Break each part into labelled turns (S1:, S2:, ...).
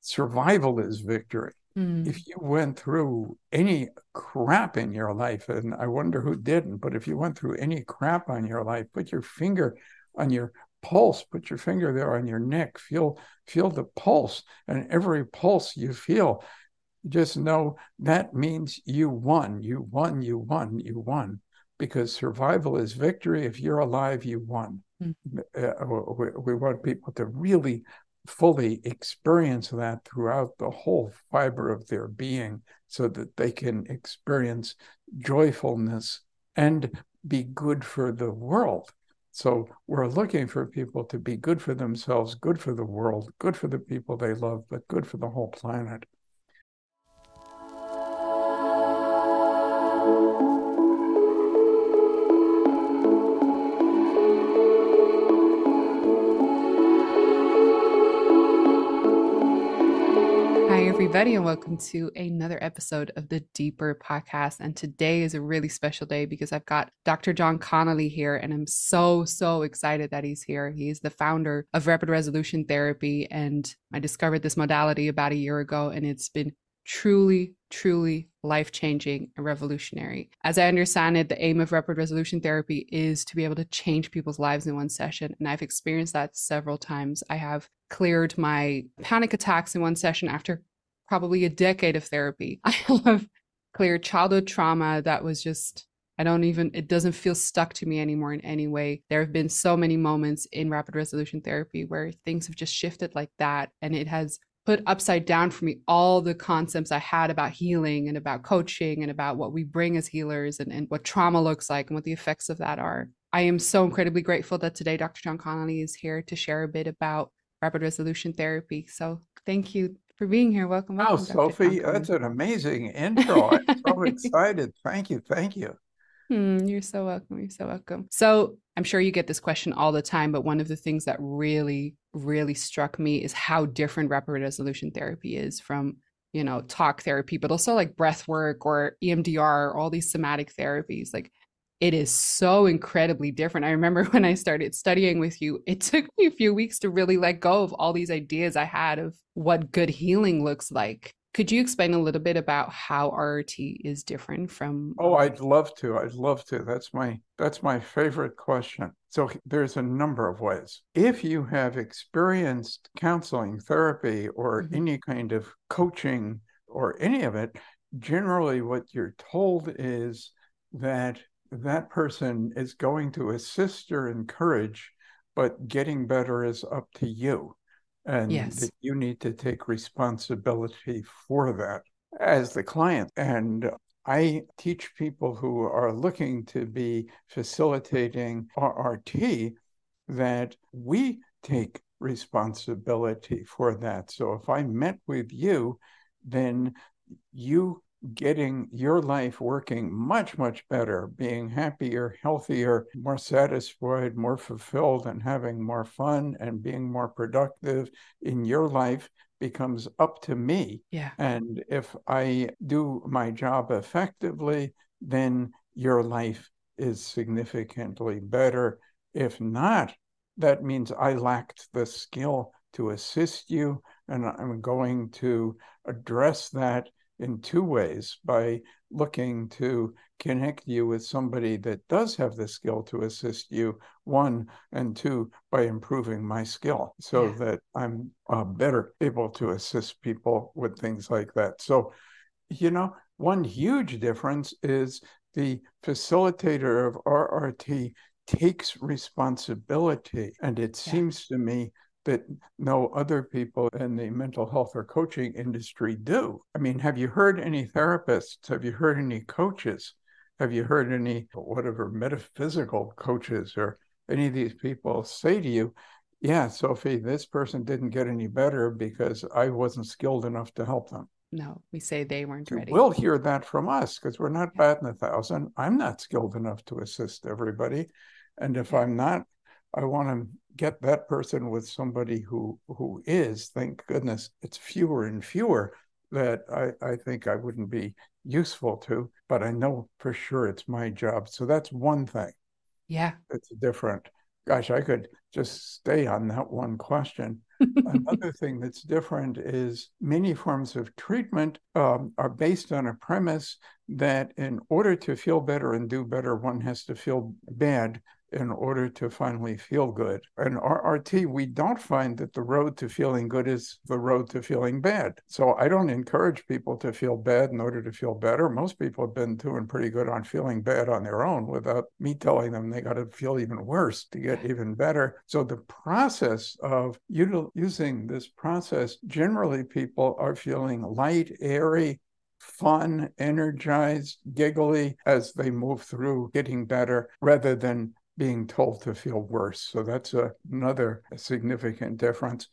S1: survival is victory.
S2: Mm.
S1: If you went through any crap in your life, and I wonder who didn't, but if you went through any crap on your life, put your finger on your pulse, put your finger there on your neck, feel the pulse, and every pulse you feel, just know that means you won, you won, you won, you won. Because survival is victory. If you're alive, you won.
S2: Mm.
S1: We want people to really fully experience that throughout the whole fiber of their being so that they can experience joyfulness and be good for the world. So we're looking for people to be good for themselves, good for the world, good for the people they love, but good for the whole planet.
S2: Hi, everybody, and welcome to another episode of the Deeper Podcast. And today is a really special day because I've got Dr. John Connolly here, and I'm so excited that he's here. He's the founder of Rapid Resolution Therapy, and I discovered this modality about a year ago, and it's been truly life-changing and revolutionary. As I understand it, the aim of Rapid Resolution Therapy is to be able to change people's lives in one session, and I've experienced that several times. I have cleared my panic attacks in one session after probably a decade of therapy. I have cleared childhood trauma that was just, it doesn't feel stuck to me anymore in any way. There have been so many moments in rapid resolution therapy where things have just shifted like that. And it has put upside down for me all the concepts I had about healing and about coaching and about what we bring as healers and what trauma looks like and what the effects of that are. I am so incredibly grateful that today Dr. John Connolly is here to share a bit about rapid resolution therapy. So thank you for being here.
S1: Wow,
S2: Welcome, Dr. John
S1: Sophie, that's
S2: Connolly.
S1: an amazing intro. I'm so excited. Thank you. Thank you.
S2: You're so welcome. You're so welcome. So I'm sure you get this question all the time, but one of the things that really struck me is how different rapid resolution therapy is from, talk therapy, but also like breath work or EMDR, all these somatic therapies. Like it is so incredibly different. I remember when I started studying with you, it took me a few weeks to really let go of all these ideas I had of what good healing looks like. Could you explain a little bit about how RRT is different from?
S1: Oh, I'd love to. I'd love to. That's my favorite question. So there's a number of ways. If you have experienced counseling, therapy, or
S2: Mhm.
S1: any kind of coaching or any of it, generally what you're told is that that person is going to assist or encourage, but getting better is up to you, and
S2: Yes.
S1: that you need to take responsibility for that as the client. And I teach people who are looking to be facilitating RRT that we take responsibility for that. So if I met with you, then you getting your life working much better, being happier, healthier, more satisfied, more fulfilled, and having more fun and being more productive in your life becomes up to me.
S2: Yeah.
S1: And if I do my job effectively, then your life is significantly better. If not, that means I lacked the skill to assist you, and I'm going to address that in two ways: by looking to connect you with somebody that does have the skill to assist you, one, and two, by improving my skill so
S2: Yeah.
S1: that I'm better able to assist people with things like that. So, one huge difference is the facilitator of RRT takes responsibility. And it
S2: Yeah.
S1: seems to me that no other people in the mental health or coaching industry do. I mean, have you heard any therapists? Have you heard any coaches? Have you heard any, whatever, metaphysical coaches or any of these people say to you, yeah, Sophie, this person didn't get any better because I wasn't skilled enough to help them?
S2: No, we say they weren't
S1: You
S2: ready.
S1: will hear that from us because we're not
S2: Yeah.
S1: batting a thousand. I'm not skilled enough to assist everybody. And if
S2: Yeah.
S1: I'm not, I want to get that person with somebody who is. Thank goodness it's fewer and fewer that I think I wouldn't be useful to, but I know for sure it's my job. So that's one thing
S2: Yeah.
S1: that's different. Gosh, I could just stay on that one question. Another thing that's different is many forms of treatment are based on a premise that in order to feel better and do better, one has to feel bad in order to finally feel good. In RRT, we don't find that the road to feeling good is the road to feeling bad. So I don't encourage people to feel bad in order to feel better. Most people have been doing pretty good on feeling bad on their own without me telling them they got to feel even worse to get even better. So the process of using this process, generally people are feeling light, airy, fun, energized, giggly as they move through getting better rather than being told to feel worse. So that's another significant difference.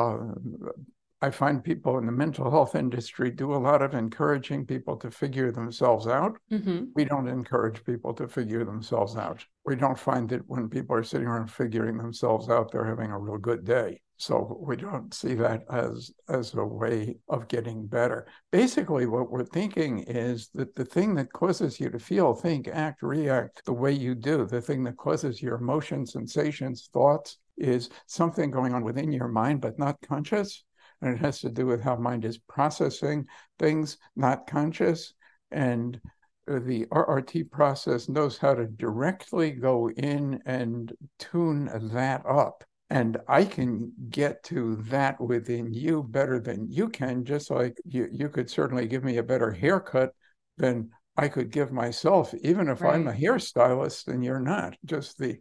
S1: I find people in the mental health industry do a lot of encouraging people to figure themselves out.
S2: Mm-hmm.
S1: We don't encourage people to figure themselves out. We don't find that when people are sitting around figuring themselves out, they're having a real good day. So we don't see that as a way of getting better. Basically, what we're thinking is that the thing that causes you to feel, think, act, react the way you do, the thing that causes your emotions, sensations, thoughts, is something going on within your mind, but not conscious. And it has to do with how mind is processing things, not conscious. And the RRT process knows how to directly go in and tune that up. And I can get to that within you better than you can, just like you could certainly give me a better haircut than I could give myself, even if I'm a
S2: Right.
S1: hairstylist and you're not, just the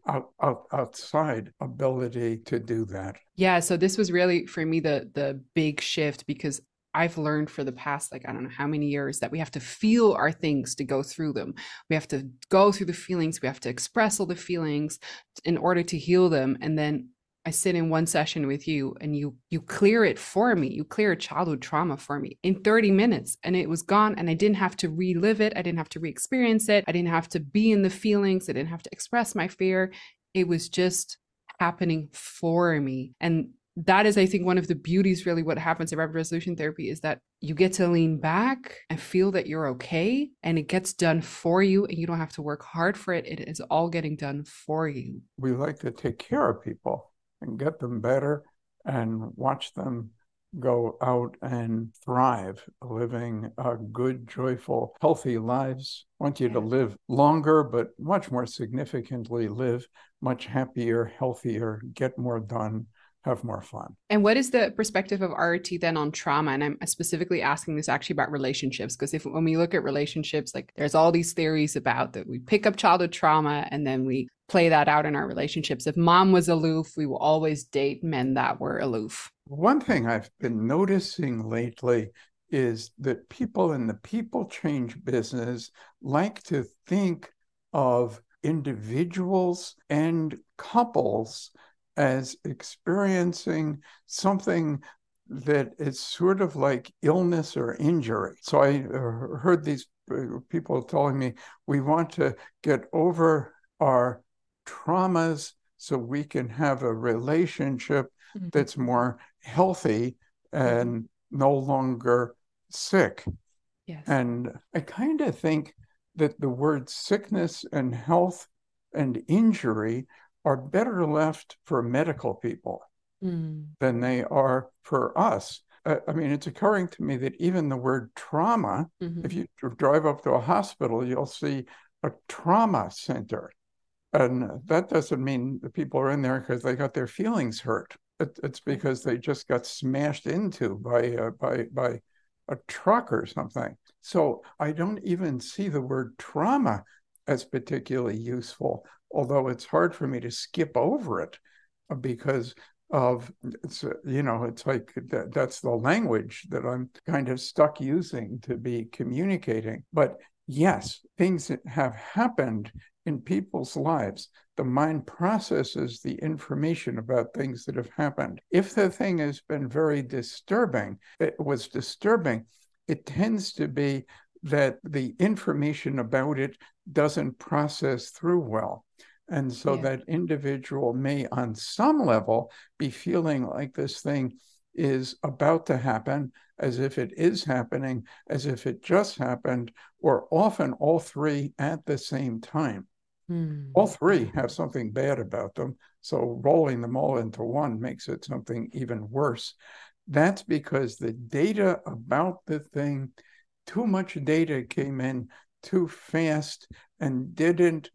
S1: outside ability to do that.
S2: Yeah, so this was really for me the big shift because I've learned for the past, like, I don't know how many years that we have to feel our things to go through them. We have to go through the feelings, we have to express all the feelings in order to heal them. And then I sit in one session with you and you clear it for me. You clear a childhood trauma for me in 30 minutes and it was gone, and I didn't have to relive it. I didn't have to re-experience it. I didn't have to be in the feelings. I didn't have to express my fear. It was just happening for me. And that is, I think, one of the beauties, really, what happens in rapid resolution therapy is that you get to lean back and feel that you're okay, and it gets done for you, and you don't have to work hard for it. It is all getting done for you.
S1: We like to take care of people and get them better and watch them go out and thrive, living good, joyful, healthy lives. I want you to live longer, but much more significantly, live much happier, healthier, get more done, have more fun.
S2: And what is the perspective of RT then on trauma? And I'm specifically asking this actually about relationships, because if when we look at relationships, like there's all these theories about that we pick up childhood trauma and then we play that out in our relationships. If mom was aloof, we will always date men that were aloof.
S1: One thing I've been noticing lately is that people in the people change business like to think of individuals and couples as experiencing something that is sort of like illness or injury. So I heard these people telling me, we want to get over our traumas so we can have a relationship that's more healthy and no longer sick.
S2: Yes.
S1: And I kind of think that the words sickness and health and injury are better left for medical people than they are for us. I mean, it's occurring to me that even the word trauma, if you drive up to a hospital, you'll see a trauma center. And that doesn't mean the people are in there because they got their feelings hurt. It's because they just got smashed into by a truck or something. So I don't even see the word trauma as particularly useful, although it's hard for me to skip over it because of it's it's like that's the language that I'm kind of stuck using to be communicating. But yes, things that have happened in people's lives. The mind processes the information about things that have happened. If the thing has been very disturbing, it tends to be that the information about it doesn't process through well. And so that individual may, on some level, be feeling like this thing is about to happen, as if it is happening, as if it just happened, or often all three at the same time. All
S2: Mm.
S1: three have something bad about them. So rolling them all into one makes it something even worse. That's because the data about the thing, too much data came in too fast and didn't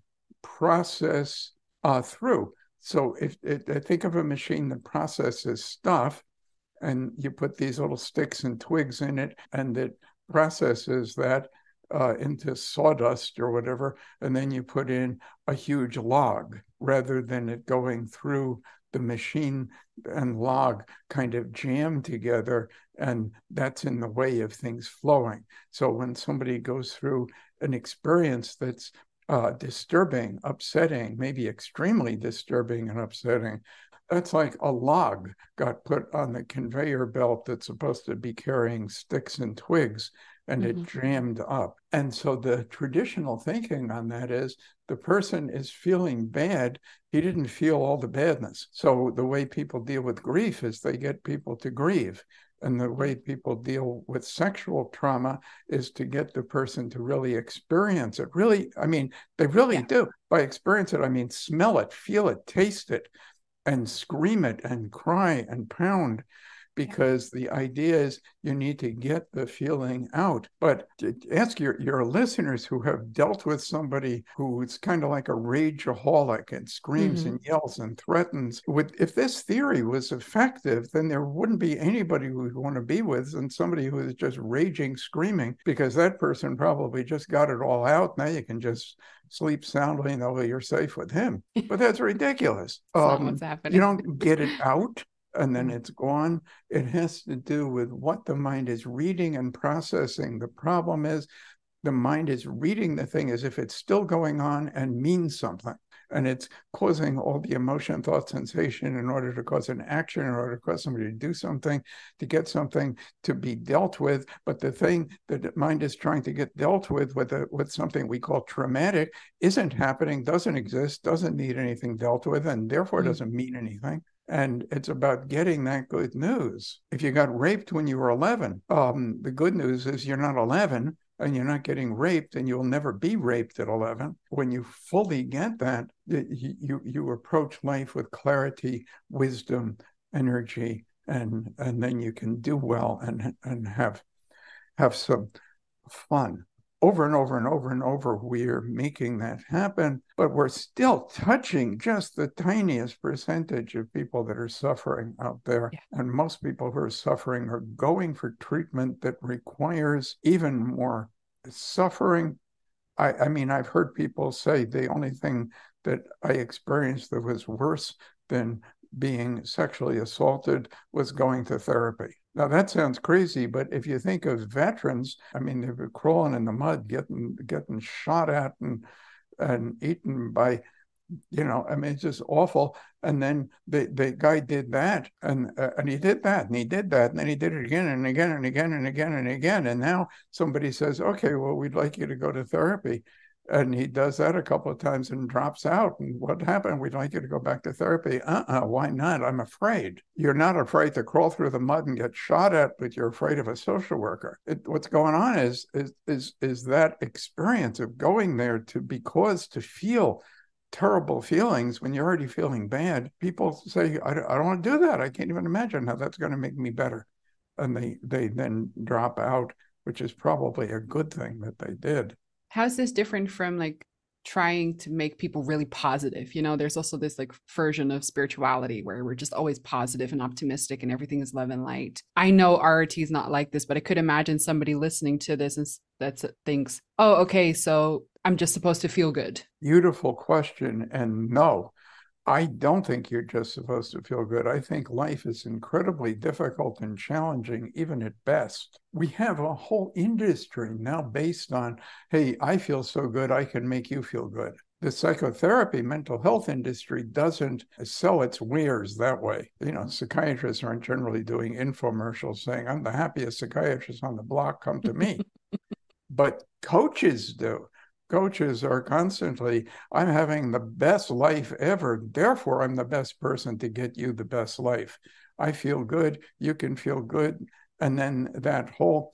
S1: process through. So if think of a machine that processes stuff, and you put these little sticks and twigs in it, and it processes that into sawdust or whatever, and then you put in a huge log rather than it going through the machine and log kind of jam together, and that's in the way of things flowing. So when somebody goes through an experience that's disturbing, upsetting, maybe extremely disturbing and upsetting, that's like a log got put on the conveyor belt that's supposed to be carrying sticks and twigs, and it
S2: Mm-hmm.
S1: jammed up. And so the traditional thinking on that is the person is feeling bad. He didn't feel all the badness. So the way people deal with grief is they get people to grieve. And the way people deal with sexual trauma is to get the person to really experience it. Really, I mean, they really
S2: Yeah.
S1: do. By experience it, I mean, smell it, feel it, taste it, and scream it and cry and pound,
S2: Yeah.
S1: because the idea is you need to get the feeling out. But to ask your listeners who have dealt with somebody who's kind of like a rageaholic and screams
S2: Mm-hmm.
S1: and yells and threatens, if this theory was effective, then there wouldn't be anybody who would want to be with than somebody who is just raging, screaming, because that person probably just got it all out. Now you can just sleep soundly and know you're safe with him. But that's ridiculous.
S2: It's not what's
S1: You
S2: happening.
S1: don't get it out and then
S2: Yeah.
S1: it's gone. It has to do with what the mind is reading and processing. The problem is the mind is reading the thing as if it's still going on and means something. And it's causing all the emotion, thought, sensation in order to cause an action, in order to cause somebody to do something, to get something to be dealt with. But the thing that the mind is trying to get dealt with something we call traumatic, isn't happening, doesn't exist, doesn't need anything dealt with, and therefore
S2: Mm.
S1: doesn't mean anything. And it's about getting that good news. If you got raped when you were 11, the good news is you're not 11 and you're not getting raped, and you'll never be raped at 11. When you fully get that, you approach life with clarity, wisdom, energy, and then you can do well and have some fun. Over and over and over and over, we're making that happen, but we're still touching just the tiniest percentage of people that are suffering out there.
S2: Yeah.
S1: And most people who are suffering are going for treatment that requires even more suffering. I mean, I've heard people say the only thing that I experienced that was worse than being sexually assaulted was going to therapy. Now that sounds crazy, but if you think of veterans, I mean, they were crawling in the mud, getting shot at and eaten by, I mean, it's just awful. And then the guy did that, and he did that, and he did that, and then he did it again and again and again and again and again. And now somebody says, okay, well, we'd like you to go to therapy. And he does that a couple of times and drops out. And what happened? We'd like you to go back to therapy. Why not? I'm afraid. You're not afraid to crawl through the mud and get shot at, but you're afraid of a social worker. What's going on is that experience of going there to feel terrible feelings when you're already feeling bad. People say, I don't want to do that. I can't even imagine how that's going to make me better. And they then drop out, which is probably a good thing that they did.
S2: How's this different from like trying to make people really positive? There's also this like version of spirituality where we're just always positive and optimistic and everything is love and light. I know RRT is not like this, but I could imagine somebody listening to this and that thinks, oh, okay, so I'm just supposed to feel good.
S1: Beautiful question. And no, I don't think you're just supposed to feel good. I think life is incredibly difficult and challenging, even at best. We have a whole industry now based on, hey, I feel so good, I can make you feel good. The psychotherapy, mental health industry doesn't sell its wares that way. Psychiatrists aren't generally doing infomercials saying, I'm the happiest psychiatrist on the block, come to me. But coaches do. Coaches are constantly, I'm having the best life ever. Therefore, I'm the best person to get you the best life. I feel good. You can feel good. And then that whole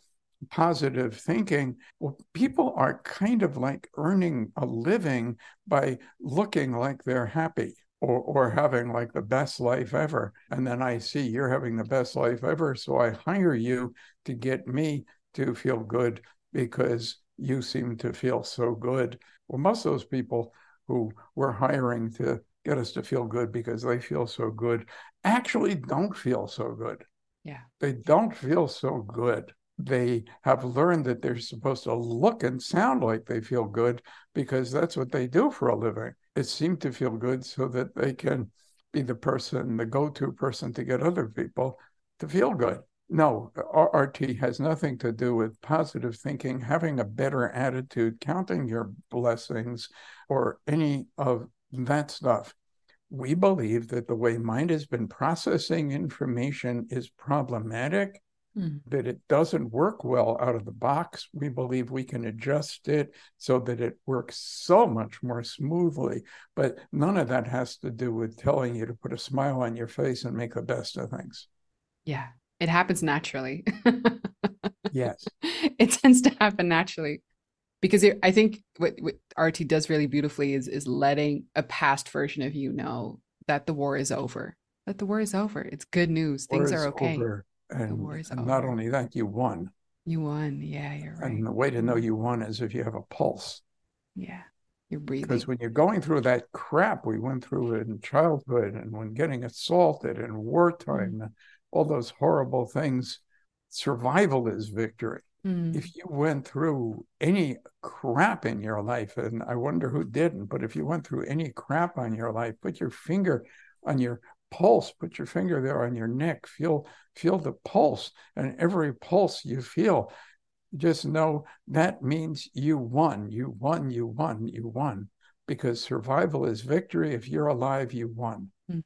S1: positive thinking, well, people are kind of like earning a living by looking like they're happy or having like the best life ever. And then I see you're having the best life ever. So I hire you to get me to feel good because you seem to feel so good. Well, most of those people who we're hiring to get us to feel good because they feel so good actually don't feel so good.
S2: Yeah.
S1: They don't feel so good. They have learned that they're supposed to look and sound like they feel good because that's what they do for a living. It seemed to feel good so that they can be the person, the go-to person to get other people to feel good. No, RT has nothing to do with positive thinking, having a better attitude, counting your blessings, or any of that stuff. We believe that the way mind has been processing information is problematic,
S2: Mm.
S1: that it doesn't work well out of the box. We believe we can adjust it so that it works so much more smoothly. But none of that has to do with telling you to put a smile on your face and make the best of things.
S2: Yeah. It happens naturally.
S1: Yes.
S2: It tends to happen naturally because I think what RT does really beautifully is letting a past version of you know that the war is over. That the war is over. It's good news.
S1: War
S2: Things are
S1: is
S2: okay.
S1: over.
S2: The war is
S1: And not
S2: over.
S1: only that, you won.
S2: You won. Yeah, you're right.
S1: And the way to
S2: You
S1: know
S2: won.
S1: you won is if you have a pulse.
S2: Yeah. You're
S1: Because
S2: breathing.
S1: when you're going through that crap we went through in childhood and when getting assaulted in
S2: Mm.
S1: wartime, all those horrible things, survival is victory.
S2: Mm.
S1: If you went through any crap in your life, and I wonder who didn't, but if you went through any crap on your life, put your finger on your pulse, put your finger there on your neck, feel the pulse, and every pulse you feel, just know that means you won, you won, you won, you won. Because survival is victory. If you're alive, you won.
S2: Mm.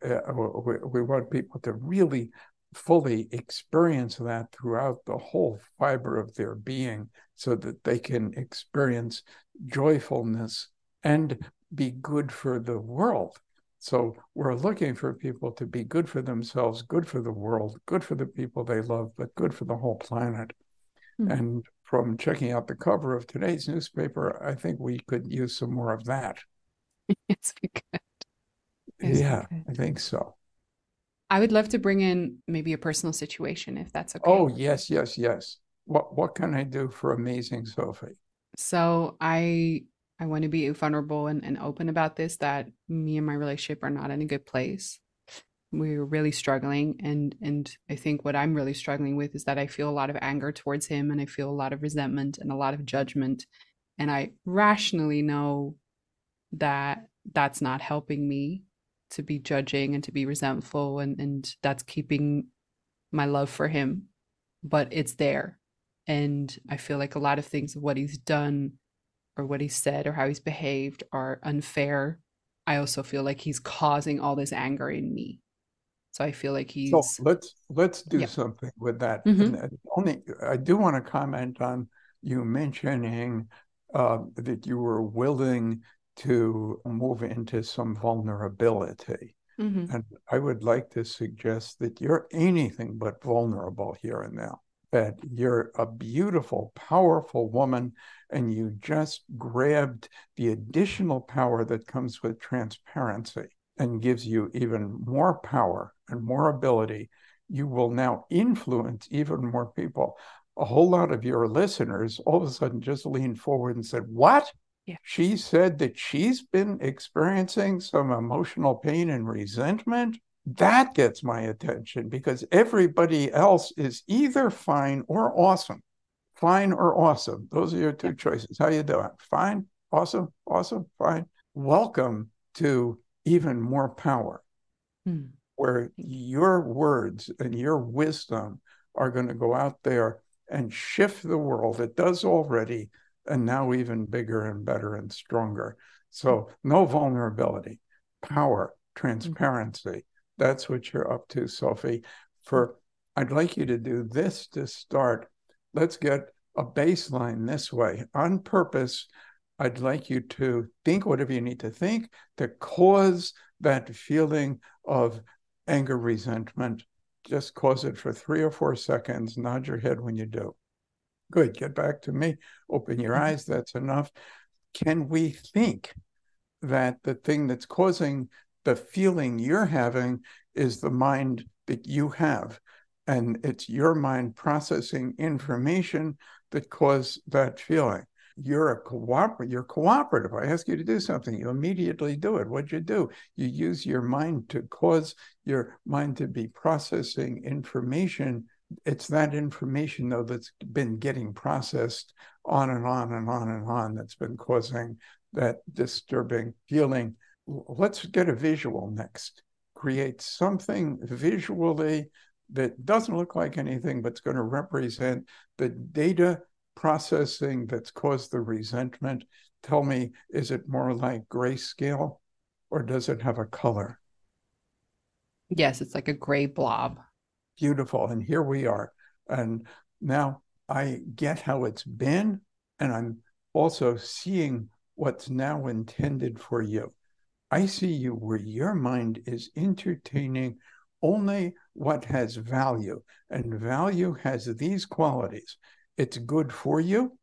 S1: We want people to really fully experience that throughout the whole fiber of their being so that they can experience joyfulness and be good for the world. So we're looking for people to be good for themselves, good for the world, good for the people they love, but good for the whole planet.
S2: Mm.
S1: And from checking out the cover of today's newspaper, I think we could use some more of that.
S2: Yes, we could. Yes, we
S1: Yeah,
S2: could.
S1: I think so.
S2: I would love to bring in maybe a personal situation if that's
S1: Oh,
S2: okay.
S1: yes, yes, yes. What can I do for Amazing Sophie?
S2: So I want to be vulnerable and open about this that me and my relationship are not in a good place. We're really struggling and I think what I'm really struggling with is that I feel a lot of anger towards him and I feel a lot of resentment and a lot of judgment and I rationally know that that's not helping me to be judging and to be resentful and that's keeping my love for him, but it's there. And I feel like a lot of things of what he's done or what he said or how he's behaved are unfair. I also feel like he's causing all this anger in me. So I feel like
S1: So
S2: he's,
S1: let's do
S2: yeah.
S1: something with that.
S2: Mm-hmm.
S1: And only I do want to comment on you mentioning that you were willing to move into some vulnerability.
S2: Mm-hmm.
S1: And I would like to suggest that you're anything but vulnerable here and now, that you're a beautiful, powerful woman, and you just grabbed the additional power that comes with transparency and gives you even more power and more ability. You will now influence even more people. A whole lot of your listeners all of a sudden just leaned forward and said, "What?
S2: Yeah.
S1: She said that she's been experiencing some emotional pain and resentment." That gets my attention because everybody else is either fine or awesome. Fine or awesome. Those are your
S2: Yeah.
S1: two choices. How you doing? Fine, awesome, awesome, fine. Welcome to even more power,
S2: Mm.
S1: where
S2: Thank you.
S1: your words and your wisdom are going to go out there and shift the world. It does already, and now even bigger and better and stronger. So, no vulnerability, power,
S2: Mm.
S1: transparency. That's what you're up to, Sophie.
S2: Mm.
S1: For I'd like you to do this to start. Let's get a baseline this way on purpose. I'd like you to think whatever you need to think to cause that feeling of anger, resentment. Just cause it for 3 or 4 seconds. Nod your head when you do. Good. Get back to me. Open your
S2: Mhm.
S1: eyes. That's enough. Can we think that the thing that's causing the feeling you're having is the mind that you have? And it's your mind processing information that caused that feeling. You're cooperative. I ask you to do something, you immediately do it. What'd you do? You use your mind to cause your mind to be processing information. It's that information, though, that's been getting processed on and on and on and on that's been causing that disturbing feeling. Let's get a visual next. Create something visually that doesn't look like anything, but it's going to represent the data processing that's caused the resentment. Tell me, is it more like grayscale or does it have a color?
S2: Yes, it's like a gray blob.
S1: Beautiful. And here we are. And now I get how it's been, and I'm also seeing what's now intended for you. I see you where your mind is entertaining only what has value, and value has these qualities. It's good for you.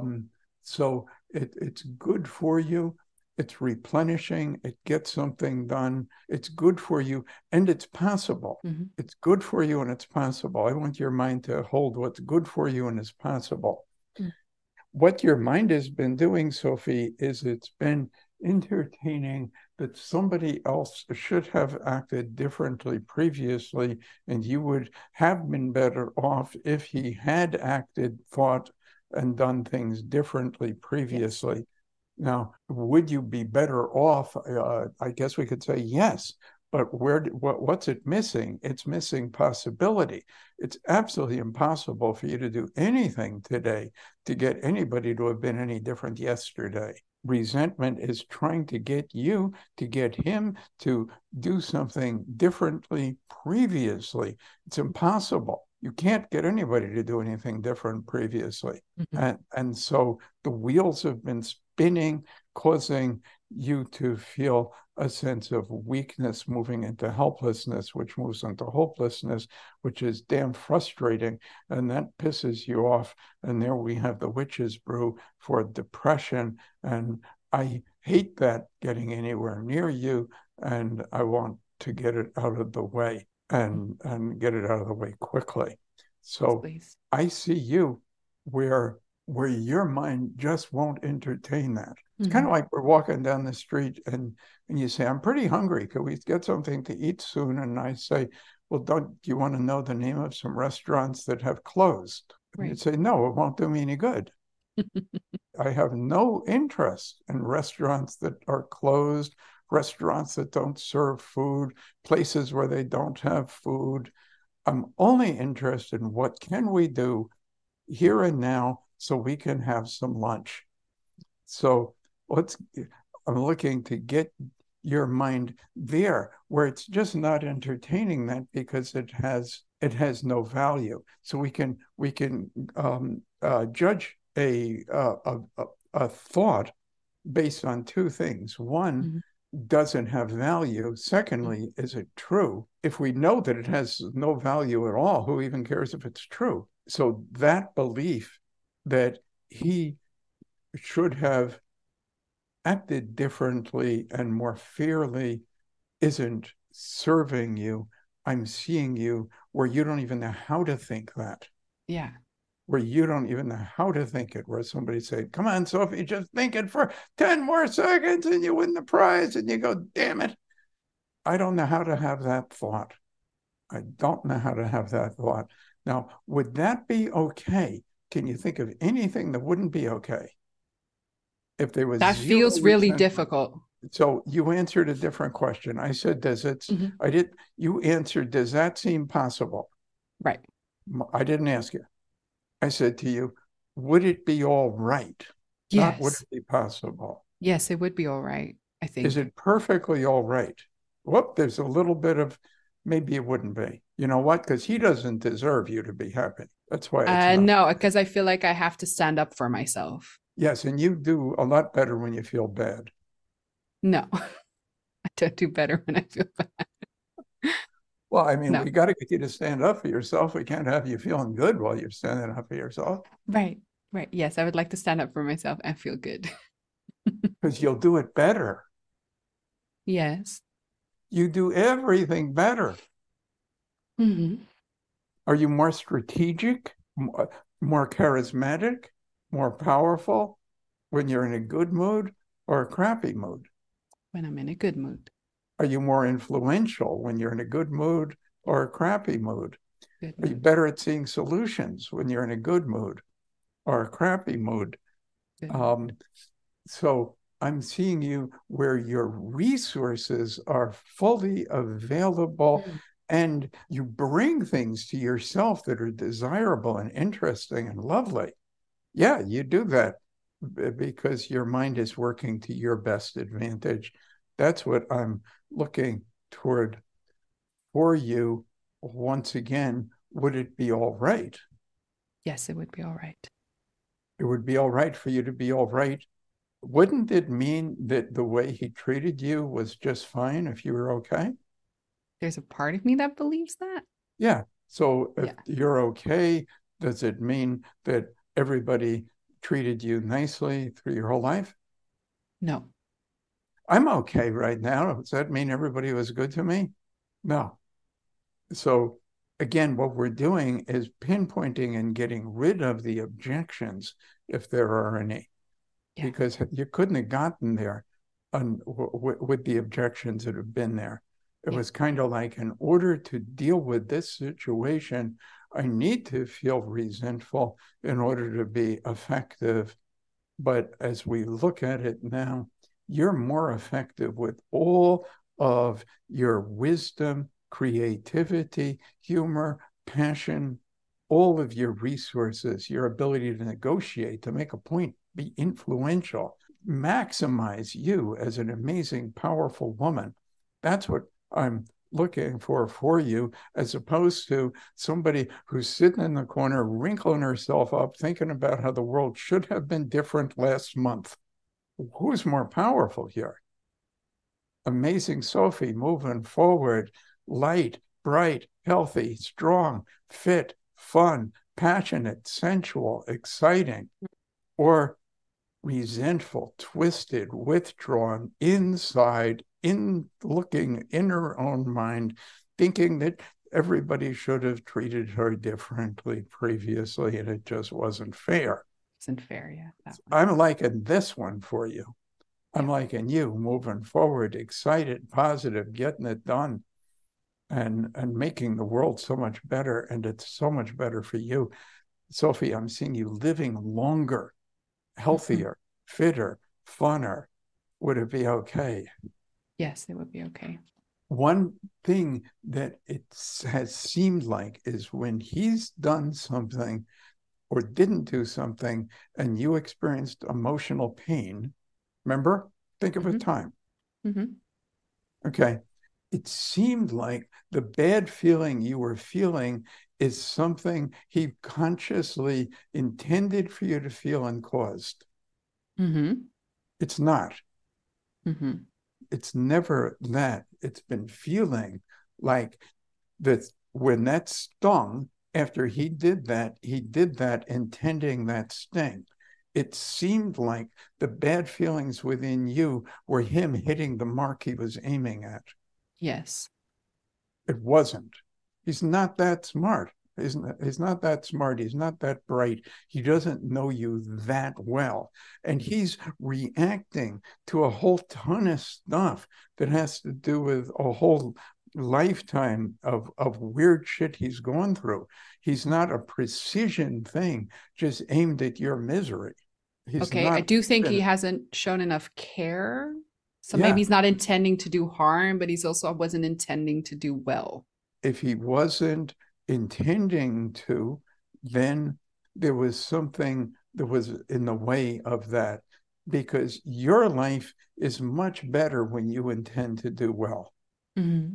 S1: It's good for you. It's replenishing. It gets something done. It's good for you, and it's possible.
S2: Mhm.
S1: It's good for you, and it's possible. I want your mind to hold what's good for you and is possible.
S2: Mm.
S1: What your mind has been doing, Sophie, is it's been entertaining that somebody else should have acted differently previously, and you would have been better off if he had acted, thought, and done things differently
S2: Yes.
S1: previously. Now, would you be better off? I guess we could say yes, but what's it missing? It's missing possibility. It's absolutely impossible for you to do anything today to get anybody to have been any different yesterday. Resentment is trying to get you to get him to do something differently previously. It's impossible. You can't get anybody to do anything different previously.
S2: Mhm.
S1: And so the wheels have been spinning, causing you to feel a sense of weakness moving into helplessness, which moves into hopelessness, which is damn frustrating. And that pisses you off. And there we have the witch's brew for depression. And I hate that getting anywhere near you. And I want to get it out of the way and get it out of the way quickly. So
S2: Please.
S1: I see you where your mind just won't entertain that. It's kind of
S2: Mhm.
S1: like we're walking down the street and you say, I'm pretty hungry. Could we get something to eat soon? And I say, well, don't you want to know the name of some restaurants that have closed? And
S2: Right.
S1: you'd say, no, it won't do me any good. I have no interest in restaurants that are closed, restaurants that don't serve food, places where they don't have food. I'm only interested in what can we do here and now so we can have some lunch. So let's, I'm looking to get your mind there where it's just not entertaining that because it has no value. So we can judge a thought based on two things. One,
S2: Mhm.
S1: doesn't have value.
S2: Mhm.
S1: Secondly, is it true? If we know that it has no value at all, who even cares if it's true? So that belief that he should have acted differently and more fairly isn't serving you. I'm seeing you where you don't even know how to think that,
S2: Yeah.
S1: where you don't even know how to think it, where somebody said, come on, Sophie, just think it for 10 more seconds and you win the prize. And you go, damn it. I don't know how to have that thought. I don't know how to have that thought. Now, would that be okay? Can you think of anything that wouldn't be okay if there was
S2: That
S1: zero
S2: feels really
S1: resentment?
S2: difficult.
S1: So you answered a different question. I said,
S2: Mhm.
S1: you answered, does that seem possible?
S2: Right.
S1: I didn't ask you. I said to you, would it be all right? Not would
S2: Yes.
S1: it be possible?
S2: Yes, it would be all right, I
S1: Is
S2: think.
S1: it perfectly all right? Whoop, there's a little bit of maybe it wouldn't be. You know what? Because he doesn't deserve you to be happy. That's why it's not.
S2: No, because I feel like I have to stand up for myself.
S1: Yes, and you do a lot better when you feel bad.
S2: No, I don't do better when I feel bad.
S1: Well, I mean,
S2: No.
S1: we got to get you to stand up for yourself. We can't have you feeling good while you're standing up for yourself
S2: Right. Right. Yes, I would like to stand up for myself and feel good.
S1: because you'll do it better.
S2: Yes.
S1: You do everything better.
S2: Hmm.
S1: Are you more strategic, more charismatic, more powerful when you're in a good mood or a crappy mood?
S2: When I'm in a good mood.
S1: Are you more influential when you're in a good mood or a crappy mood?
S2: Good
S1: Are you
S2: mood.
S1: better at seeing solutions when you're in a good mood or a crappy mood?
S2: Good
S1: Um,
S2: mood.
S1: so I'm seeing you where your resources are fully available
S2: Mm.
S1: and you bring things to yourself that are desirable and interesting and lovely. Yeah, you do that because your mind is working to your best advantage. That's what I'm looking toward for you. Once again, would it be all right?
S2: Yes, it would be all right.
S1: It would be all right for you to be all right. Wouldn't it mean that the way he treated you was just fine if you were okay?
S2: There's a part of me that believes that.
S1: Yeah. So if
S2: Yeah.
S1: you're okay, does it mean that everybody treated you nicely through your whole life?
S2: No.
S1: I'm okay right now. Does that mean everybody was good to me? No. So again, what we're doing is pinpointing and getting rid of the objections if there are any,
S2: Yeah.
S1: because you couldn't have gotten there with the objections that have been there. It
S2: Yeah.
S1: was kind of like, in order to deal with this situation, I need to feel resentful in order to be effective. But as we look at it now, you're more effective with all of your wisdom, creativity, humor, passion, all of your resources, your ability to negotiate, to make a point, be influential, maximize you as an amazing, powerful woman. That's what I'm looking for you, as opposed to somebody who's sitting in the corner, wrinkling herself up, thinking about how the world should have been different last month. Who's more powerful here? Amazing Sophie, moving forward, light, bright, healthy, strong, fit, fun, passionate, sensual, exciting, or resentful, twisted, withdrawn, inside, in looking in her own mind, thinking that everybody should have treated her differently previously and it just wasn't fair.
S2: Isn't fair. Yeah. That one.
S1: I'm liking this one for you. I'm
S2: Yeah.
S1: liking you moving forward, excited, positive, getting it done and making the world so much better. And it's so much better for you. Sophie, I'm seeing you living longer,
S2: Mhm.
S1: healthier, fitter, funner. Would it be okay?
S2: Yes, it would be okay.
S1: One thing that it has seemed like is when he's done something or didn't do something and you experienced emotional pain, remember? Think of a
S2: Hmm.
S1: time.
S2: Hmm.
S1: Okay. It seemed like the bad feeling you were feeling is something he consciously intended for you to feel and caused.
S2: Hmm.
S1: It's not.
S2: Hmm.
S1: It's never that. It's been feeling like that when that stung, after he did that intending that sting. It seemed like the bad feelings within you were him hitting the mark he was aiming at.
S2: Yes.
S1: It wasn't. He's not that smart. He's not that smart. He's not that bright. He doesn't know you that well. And he's reacting to a whole ton of stuff that has to do with a whole lifetime of weird shit he's gone through. He's not a precision thing just aimed at your misery. He's
S2: Okay. I
S1: not
S2: do think he
S1: been,
S2: hasn't shown enough care. So maybe
S1: yeah,
S2: he's not intending to do harm, but he's also wasn't intending to do well.
S1: if he wasn't intending to, then there was something that was in the way of that because your life is much better when you intend to do well.
S2: Hmm.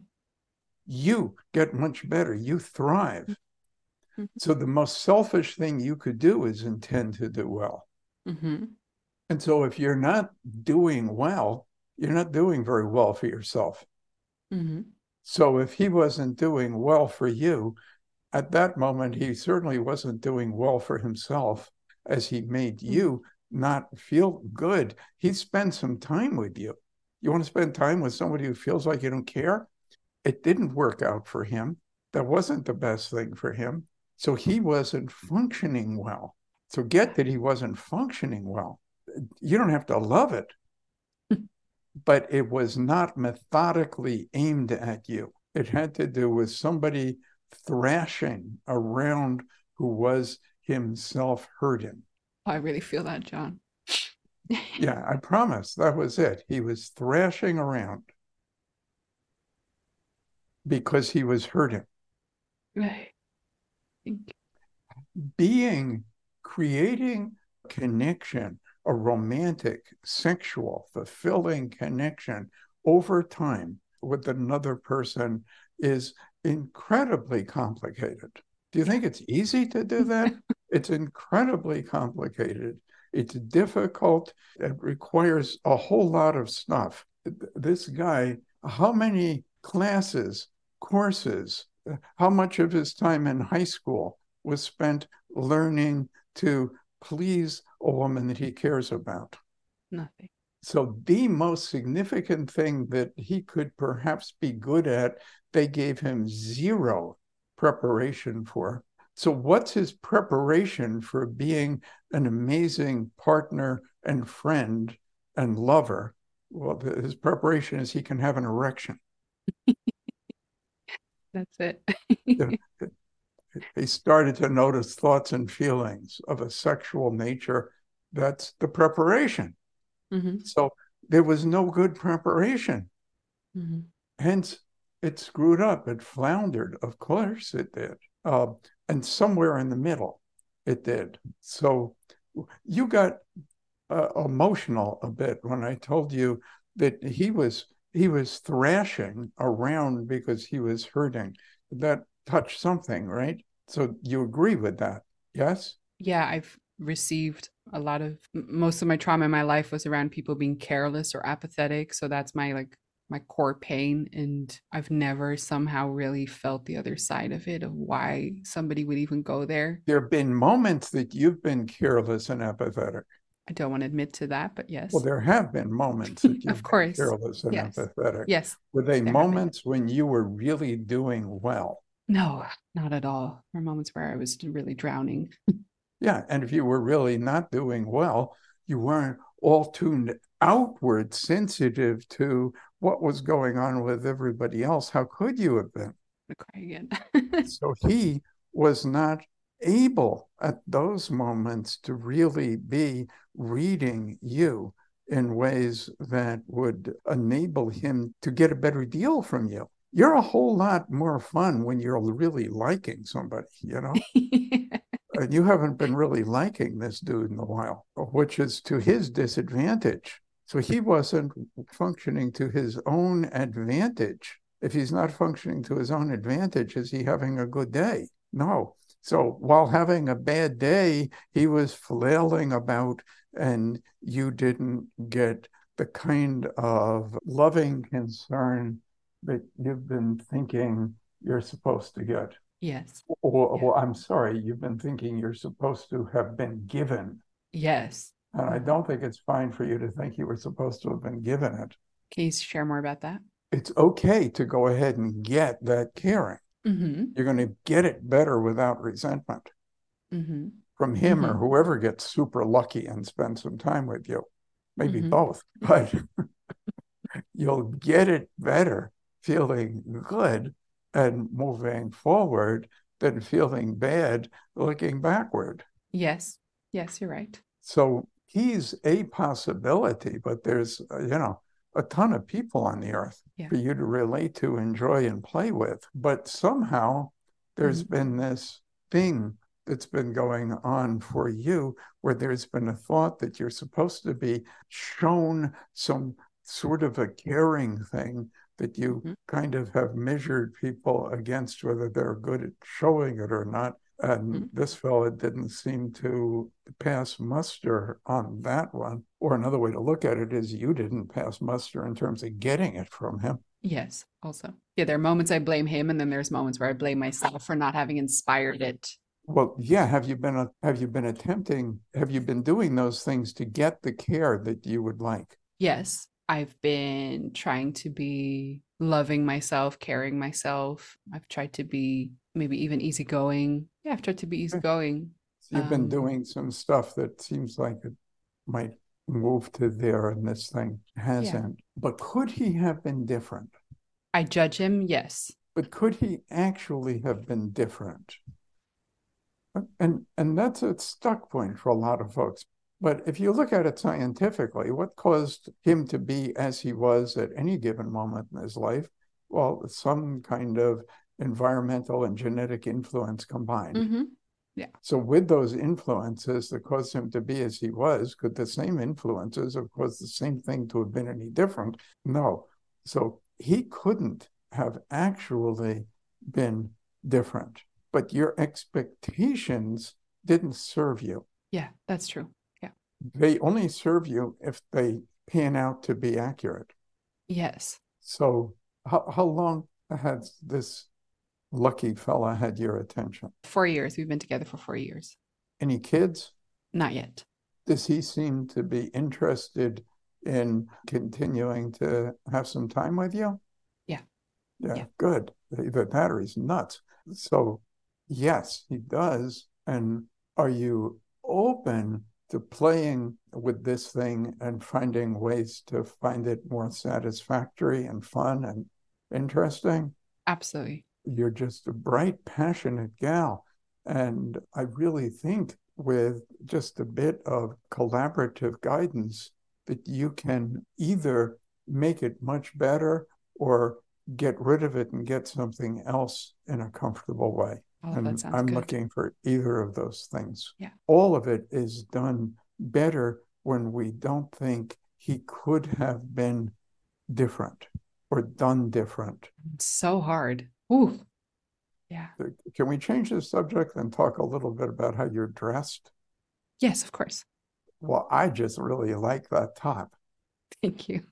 S1: You get much better, you thrive. So the most selfish thing you could do is intend to do well.
S2: Hmm.
S1: And so if you're not doing well, you're not doing very well for yourself.
S2: Hmm.
S1: So if he wasn't doing well for you, at that moment, he certainly wasn't doing well for himself as he made you not feel good. He spent some time with you. You want to spend time with somebody who feels like you don't care? It didn't work out for him. That wasn't the best thing for him. So he wasn't functioning well. So get that he wasn't functioning well. You don't have to love it, but it was not methodically aimed at you. It had to do with somebody thrashing around who was himself hurting.
S2: I really feel that, John.
S1: Yeah, I promise that was it. He was thrashing around because he was hurting.
S2: Right. Thank
S1: Creating connection, a romantic, sexual, fulfilling connection over time with another person is incredibly complicated. Do you think it's easy to do that? It's incredibly complicated. It's difficult. It requires a whole lot of stuff. This guy, how many classes, courses, how much of his time in high school was spent learning to please a woman that he cares about?
S2: Nothing.
S1: So the most significant thing that he could perhaps be good at, they gave him zero preparation for. So what's his preparation for being an amazing partner and friend and lover? Well, his preparation is he can have an erection.
S2: That's it.
S1: He started to notice thoughts and feelings of a sexual nature. That's the preparation.
S2: Mm-hmm.
S1: So there was no good preparation.
S2: Mm-hmm.
S1: Hence, it screwed up. It floundered. Of course it did. And somewhere in the middle, it did. So you got emotional a bit when I told you that he was thrashing around because he was hurting. That touched something, right? So you agree with that? Yes?
S2: Yeah, I've received a lot of most of my trauma in my life was around people being careless or apathetic. So that's my core pain. And I've never somehow really felt the other side of it, of why somebody would even go there.
S1: There have been moments that you've been careless and apathetic.
S2: I don't want to admit to that, but
S1: Well,
S2: yes.
S1: there have been moments that
S2: Of
S1: you've been
S2: course.
S1: careless and
S2: Yes.
S1: apathetic.
S2: Yes,
S1: Were they
S2: there have been.
S1: moments when you were really doing well?
S2: No, not at all. There were moments where I was really drowning.
S1: Yeah. And if you were really not doing well, you weren't all tuned outward, sensitive to what was going on with everybody else. How could you have been?
S2: I'm gonna cry again.
S1: So he was not able at those moments to really be reading you in ways that would enable him to get a better deal from you. You're a whole lot more fun when you're really liking somebody, you know? And you haven't been really liking this dude in a while, which is to his disadvantage. So he wasn't functioning to his own advantage. If he's not functioning to his own advantage, is he having a good day? No. So while having a bad day, he was flailing about, and you didn't get the kind of loving concern that you've been thinking you're supposed to get.
S2: Yes.
S1: Or,
S2: Yeah.
S1: well, I'm sorry, you've been thinking you're supposed to have been given.
S2: Yes.
S1: And I don't think it's fine for you to think you were supposed to have been given it.
S2: Can you share more about that?
S1: It's okay to go ahead and get that caring.
S2: Mm-hmm.
S1: You're going to get it better without resentment
S2: Mm-hmm.
S1: from him or
S2: Mm-hmm.
S1: whoever gets super lucky and spends some time with you. Maybe
S2: Mm-hmm.
S1: both, but you'll get it better feeling good and moving forward than feeling bad looking backward.
S2: Yes. Yes, you're right.
S1: So he's a possibility, but there's, a ton of people on the earth
S2: Yeah.
S1: for you to relate to, enjoy, and play with. But somehow there's
S2: Mm-hmm.
S1: been this thing that's been going on for you where there's been a thought that you're supposed to be shown some sort of a caring thing that you
S2: Mm-hmm.
S1: kind of have measured people against whether they're good at showing it or not. And
S2: Mm-hmm.
S1: this fellow didn't seem to pass muster on that one. Or another way to look at it is you didn't pass muster in terms of getting it from him.
S2: Yes, also. Yeah, there are moments I blame him, and then there's moments where I blame myself for not having inspired it.
S1: Well, yeah, have you been doing those things to get the care that you would like?
S2: Yes, I've been trying to be loving myself, caring myself. I've tried to be maybe even easygoing. Yeah, I've tried to be
S1: Okay.
S2: easygoing.
S1: So you've been
S2: Um,
S1: doing some stuff that seems like it might move to there and this thing
S2: yeah.
S1: hasn't. But could he have been different?
S2: I judge him, yes.
S1: But could he actually have been different? And that's a stuck point for a lot of folks. But if you look at it scientifically, what caused him to be as he was at any given moment in his life? Well, some kind of environmental and genetic influence combined.
S2: Mm-hmm. Yeah,
S1: So, with those influences that caused him to be as he was, could the same influences have caused the same thing to have been any different? No. So, he couldn't have actually been different, but your expectations didn't serve you.
S2: yeah, that's true. Yeah.
S1: They only serve you if they pan out to be accurate.
S2: Yes.
S1: So, how long has this lucky fella had your attention?
S2: 4 years. We've been together for 4 years.
S1: Any kids?
S2: Not yet.
S1: Does he seem to be interested in continuing to have some time with you?
S2: Yeah.
S1: Yeah,
S2: Yeah.
S1: good. The battery's nuts. So, yes, he does. And are you open to playing with this thing and finding ways to find it more satisfactory and fun and interesting?
S2: Absolutely.
S1: You're just a bright, passionate gal. And I really think with just a bit of collaborative guidance that you can either make it much better or get rid of it and get something else in a comfortable way.
S2: All of that
S1: And
S2: sounds
S1: I'm
S2: good.
S1: looking for either of those things.
S2: Yeah.
S1: All of it is done better when we don't think he could have been different or done different.
S2: It's so hard. Ooh. Yeah.
S1: Can we change the subject and talk a little bit about how you're dressed?
S2: Yes, of course.
S1: Well, I just really like that top.
S2: Thank you.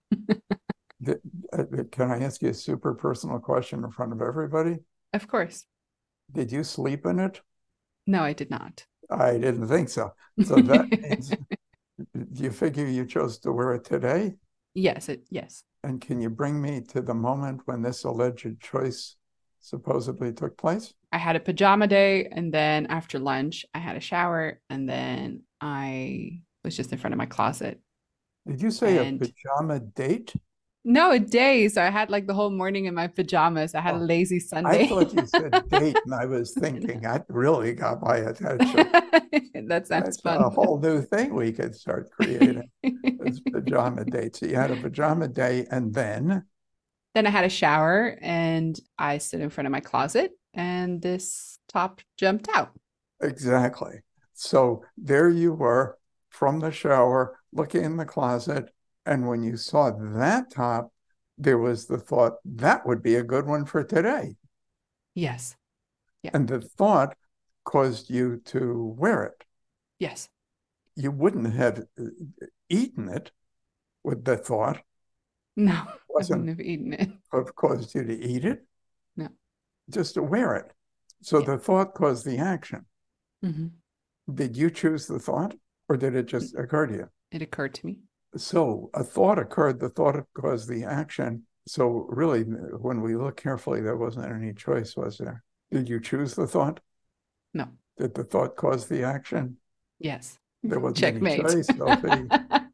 S1: Can I ask you a super personal question in front of everybody?
S2: Of course.
S1: Did you sleep in it?
S2: No, I did not.
S1: I didn't think so. So that means, do you figure you chose to wear it today?
S2: Yes.
S1: And can you bring me to the moment when this alleged choice supposedly took place?
S2: I had a pajama day, and then after lunch, I had a shower, and then I was just in front of my closet.
S1: Did you say a
S2: And
S1: pajama date?
S2: no, a day. So I had like the whole morning in my pajamas. I had a
S1: Oh,
S2: lazy
S1: I
S2: Sunday.
S1: thought you said date, and I was thinking that really got my attention.
S2: That sounds
S1: That's a
S2: fun.
S1: whole new thing we could start creating. It's pajama date. So you had a pajama day, and then
S2: Then I had a shower and I stood in front of my closet and this top jumped out.
S1: exactly. So there you were from the shower, looking in the closet, and when you saw that top, there was the thought that would be a good one for today.
S2: Yes. Yeah.
S1: And the thought caused you to wear it.
S2: Yes.
S1: You wouldn't have eaten it with the thought.
S2: No,
S1: It
S2: I wouldn't
S1: wasn't
S2: have eaten it.
S1: have caused you to eat it,
S2: No.
S1: just to wear it. So
S2: Yeah.
S1: the thought caused the action.
S2: Hmm.
S1: Did you choose the thought or did it just occur to you?
S2: It occurred to me.
S1: So a thought occurred, the thought caused the action. So really, when we look carefully, there wasn't any choice, was there? Did you choose the thought?
S2: No.
S1: Did the thought cause the action?
S2: Yes.
S1: There wasn't any
S2: Checkmate.
S1: choice, Sophie.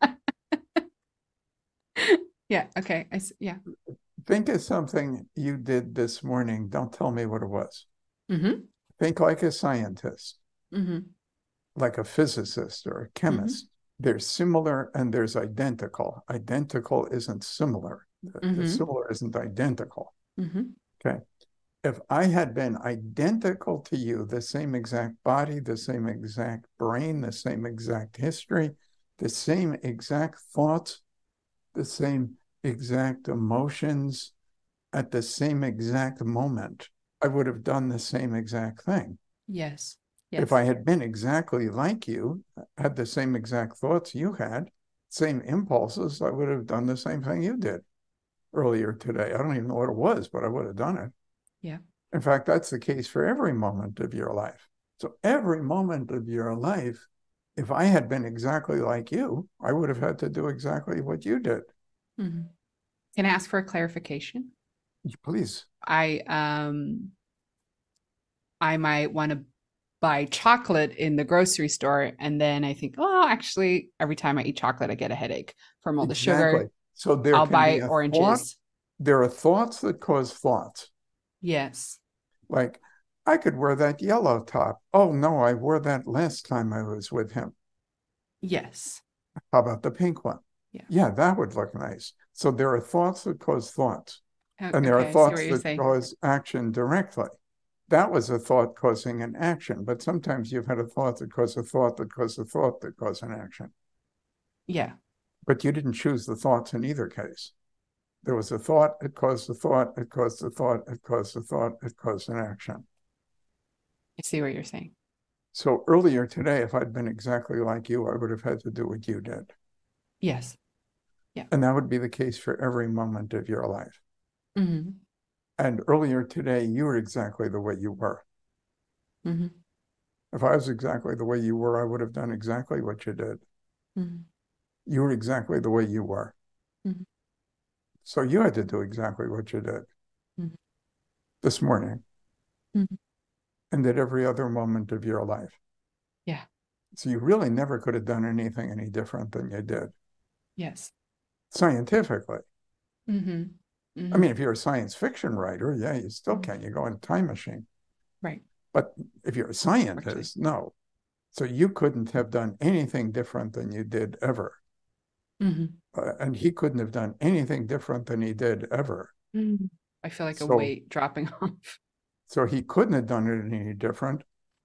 S2: Yeah. Okay. Yeah.
S1: Think of something you did this morning. Don't tell me what it was.
S2: Hmm.
S1: Think like a scientist,
S2: Hmm.
S1: like a physicist or a
S2: Hmm.
S1: chemist. There's similar and there's identical. Identical isn't similar. The
S2: Hmm.
S1: similar isn't identical.
S2: Hmm.
S1: Okay. If I had been identical to you, the same exact body, the same exact brain, the same exact history, the same exact thoughts, the same exact emotions at the same exact moment, I would have done the same exact thing.
S2: Yes.
S1: If
S2: Yes.
S1: I had been exactly like you, had the same exact thoughts you had, same impulses, I would have done the same thing you did. earlier today. I don't even know what it was, but I would have done it.
S2: Yeah.
S1: In fact, that's the case for every moment of your life. So every moment of your life, if I had been exactly like you, I would have had to do exactly what you did.
S2: Mm-hmm. Can I ask for a clarification?
S1: Please.
S2: I might want to buy chocolate in the grocery store, and then I think, oh, actually, every time I eat chocolate, I get a headache from all the
S1: Exactly.
S2: sugar.
S1: So there
S2: I'll
S1: can be
S2: buy
S1: a thought.
S2: oranges.
S1: There are thoughts that cause thoughts.
S2: Yes.
S1: Like, I could wear that yellow top. Oh, no, I wore that last time I was with him.
S2: Yes.
S1: How about the pink one?
S2: Yeah.
S1: Yeah, that would look nice. So there are thoughts that cause thoughts, and there are
S2: Okay, I see what
S1: thoughts
S2: you're
S1: that
S2: saying.
S1: cause action directly. That was a thought causing an action, but sometimes you've had a thought that caused a thought that caused a thought that caused an action.
S2: Yeah.
S1: But you didn't choose the thoughts in either case. There was a thought, it caused a thought, it caused a thought, it caused a thought, it caused an action.
S2: I see what you're saying.
S1: So earlier today, if I'd been exactly like you, I would have had to do what you did.
S2: Yes. Yeah.
S1: And that would be the case for every moment of your life.
S2: Mm-hmm.
S1: And earlier today, you were exactly the way you were.
S2: Mm-hmm.
S1: If I was exactly the way you were, I would have done exactly what you did.
S2: Mm-hmm.
S1: You were exactly the way you were.
S2: Mm-hmm.
S1: So you had to do exactly what you did
S2: Mm-hmm.
S1: this morning
S2: Mm-hmm.
S1: and at every other moment of your life.
S2: Yeah.
S1: So you really never could have done anything any different than you did
S2: Yes.
S1: scientifically.
S2: Mm-hmm.
S1: I
S2: Mm-hmm.
S1: mean, if you're a science fiction writer, yeah, you still
S2: Mm-hmm.
S1: can. You go in a time machine.
S2: Right.
S1: But if you're a
S2: Actually.
S1: scientist, no. So you couldn't have done anything different than you did ever.
S2: Mm-hmm.
S1: And he couldn't have done anything different than he did ever.
S2: Mm-hmm. I feel like a
S1: So,
S2: weight dropping off.
S1: so he couldn't have done it any different.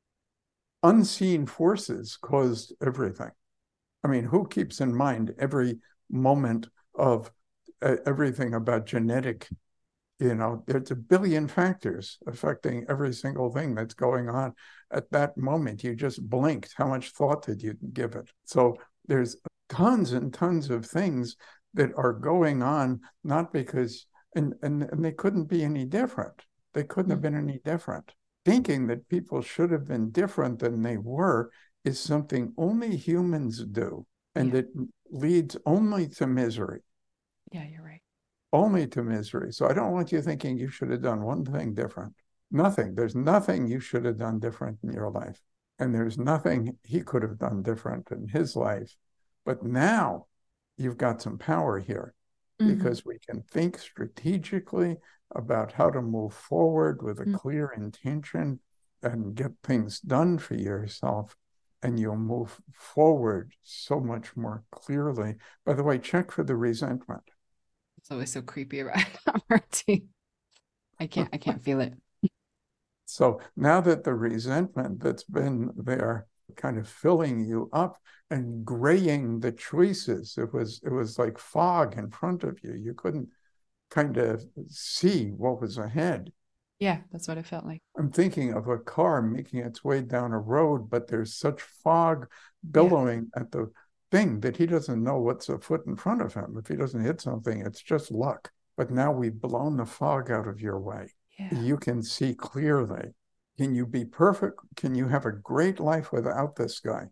S1: Unseen forces caused everything. I mean, who keeps in mind every moment of everything about genetic? There's a billion factors affecting every single thing that's going on at that moment. You just blinked. How much thought did you give it? So there's tons and tons of things that are going on, not because, and they couldn't be any different. They couldn't have
S2: Mm-hmm.
S1: been any different. Thinking that people should have been different than they were is something only humans do, and
S2: Yeah.
S1: it leads only to misery.
S2: Yeah, you're right.
S1: Only to misery. So I don't want you thinking you should have done one thing different. Nothing. There's nothing you should have done different in your life. And there's nothing he could have done different in his life. But now you've got some power here
S2: Mm-hmm.
S1: because we can think strategically about how to move forward with a clear intention and get things done for yourself. And you'll move forward so much more clearly. By the way, check for the resentment.
S2: It's always so creepy about Marty. I can't feel it.
S1: So now that the resentment that's been there kind of filling you up and graying the choices, it was like fog in front of you. You couldn't kind of see what was ahead.
S2: Yeah, that's what it felt like.
S1: I'm thinking of a car making its way down a road, but there's such fog
S2: Yeah.
S1: billowing at the thing that he doesn't know what's a foot in front of him. If he doesn't hit something, it's just luck. But now we've blown the fog out of your way.
S2: Yeah.
S1: You can see clearly. Can you be perfect? Can you have a great life without this guy?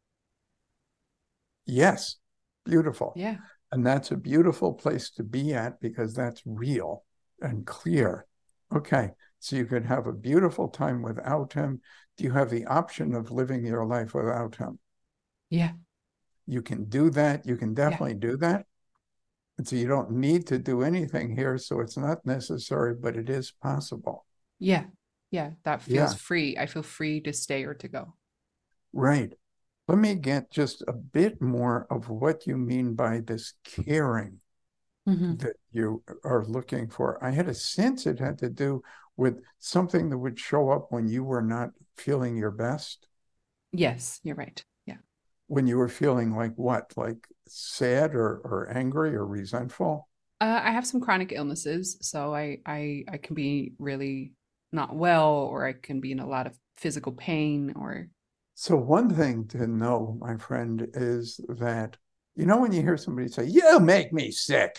S1: Yes. Beautiful.
S2: Yeah.
S1: And that's a beautiful place to be at because that's real and clear. Okay. So you could have a beautiful time without him. Do you have the option of living your life without him?
S2: Yeah.
S1: You can do that. You can
S2: Yeah.
S1: definitely do that. And so you don't need to do anything here. So it's not necessary, but it is possible.
S2: Yeah. Yeah. That feels
S1: Yeah,
S2: free. I feel free to stay or to go.
S1: right. Let me get just a bit more of what you mean by this caring
S2: Mm-hmm.
S1: that you are looking for. I had a sense it had to do with something that would show up when you were not feeling your best,
S2: Yes, you're right. Yeah.
S1: when you were feeling like what, like sad or angry or resentful.
S2: I have some chronic illnesses, so I can be really not well, or I can be in a lot of physical pain, or
S1: So one thing to know, my friend, is that, when you hear somebody say, you make me sick,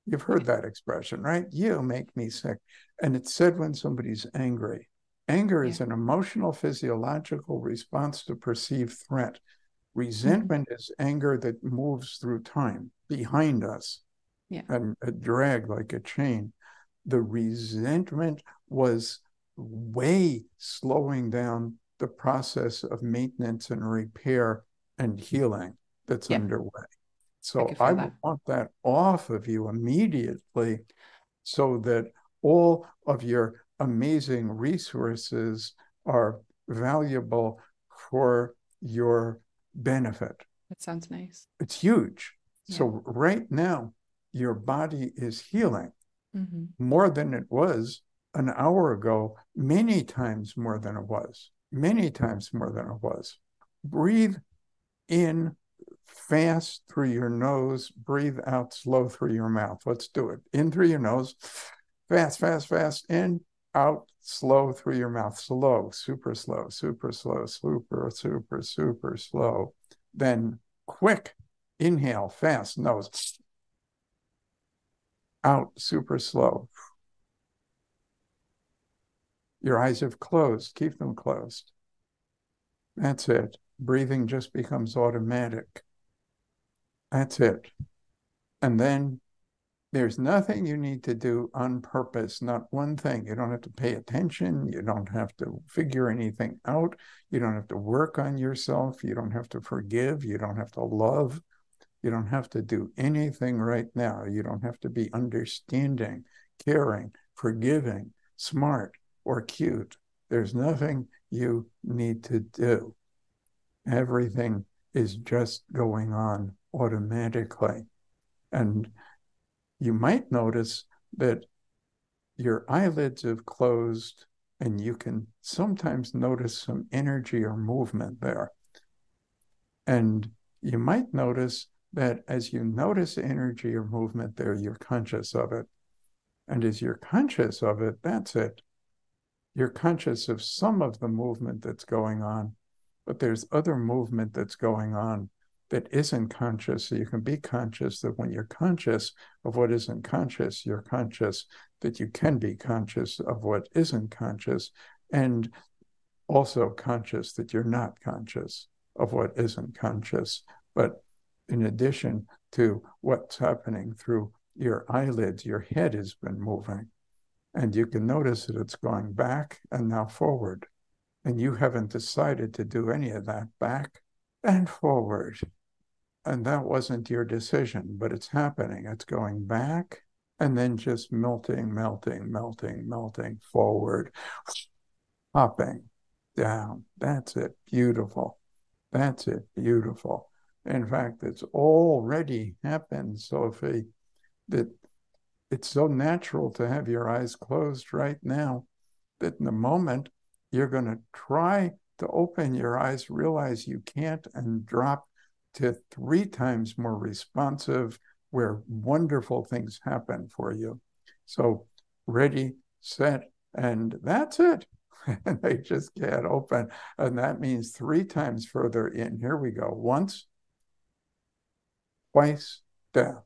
S1: You've heard that expression, right? You make me sick. And it's said when somebody's angry. Anger
S2: Yeah.
S1: is an emotional, physiological response to perceived threat.
S2: Mhm.
S1: Resentment is anger that moves through time behind us
S2: Yeah.
S1: and a drag like a chain. The resentment was way slowing down the process of maintenance and repair and healing that's
S2: Yeah.
S1: underway.
S2: I
S1: So
S2: could
S1: I
S2: feel that.
S1: want that off of you immediately so that all of your amazing resources are valuable for your benefit.
S2: That sounds nice.
S1: It's huge.
S2: Yeah.
S1: So right now, your body is healing
S2: Hmm.
S1: more than it was an hour ago, many times more than it was, many times more than it was. Breathe in fast through your nose, breathe out slow through your mouth. Let's do it. In through your nose, fast, fast, fast, in, out, slow through your mouth. Slow, super slow, super slow, super, super, super slow. Then quick, inhale, fast, nose, out, super slow. Your eyes have closed, keep them closed. That's it. Breathing just becomes automatic. That's it. And then there's nothing you need to do on purpose, not one thing. You don't have to pay attention. You don't have to figure anything out. You don't have to work on yourself. You don't have to forgive. You don't have to love. You don't have to do anything right now. You don't have to be understanding, caring, forgiving, smart, or cute. There's nothing you need to do. Everything is just going on automatically. And you might notice that your eyelids have closed and you can sometimes notice some energy or movement there. And you might notice that as you notice energy or movement there, you're conscious of it. And as you're conscious of it, that's it. You're conscious of some of the movement that's going on, but there's other movement that's going on that isn't conscious. So you can be conscious that when you're conscious of what isn't conscious, you're conscious that you can be conscious of what isn't conscious, and also conscious that you're not conscious of what isn't conscious. But in addition to what's happening through your eyelids, your head has been moving. And you can notice that it's going back and now forward. And you haven't decided to do any of that back and forward. And that wasn't your decision, but it's happening. It's going back and then just melting, melting, melting, melting forward, hopping down. That's it. Beautiful. That's it. Beautiful. In fact, it's already happened, Sophie, that it's so natural to have your eyes closed right now that in the moment you're going to try to open your eyes, realize you can't, and drop to 3 times more responsive, where wonderful things happen for you. So, ready, set, and that's it. And they just can't open. And that means 3 times further in. Here we go. Once, twice, down.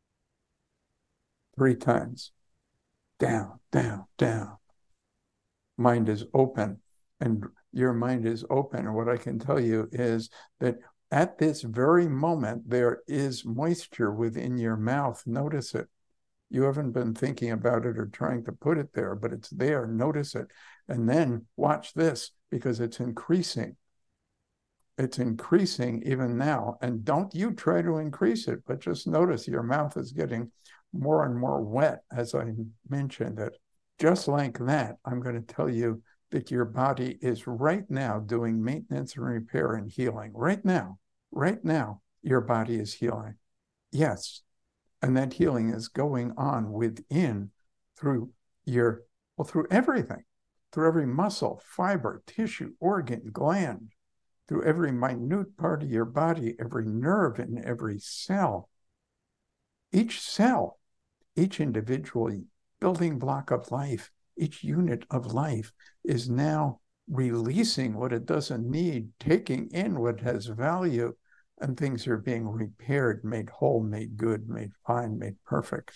S1: 3 times. Down, down, down. Mind is open, and your mind is open. And what I can tell you is that at this very moment, there is moisture within your mouth. Notice it. You haven't been thinking about it or trying to put it there, but it's there. Notice it. And then watch this, because it's increasing. It's increasing even now. And don't you try to increase it, but just notice your mouth is getting more and more wet, as I mentioned it. Just like that, I'm going to tell you that your body is right now doing maintenance and repair and healing. Right now, your body is healing. Yes. And that healing is going on within through your, well, through everything, through every muscle, fiber, tissue, organ, gland, through every minute part of your body, every nerve in every cell. Each cell, each individual building block of life, each unit of life is now releasing what it doesn't need, taking in what has value, and things are being repaired, made whole, made good, made fine, made perfect.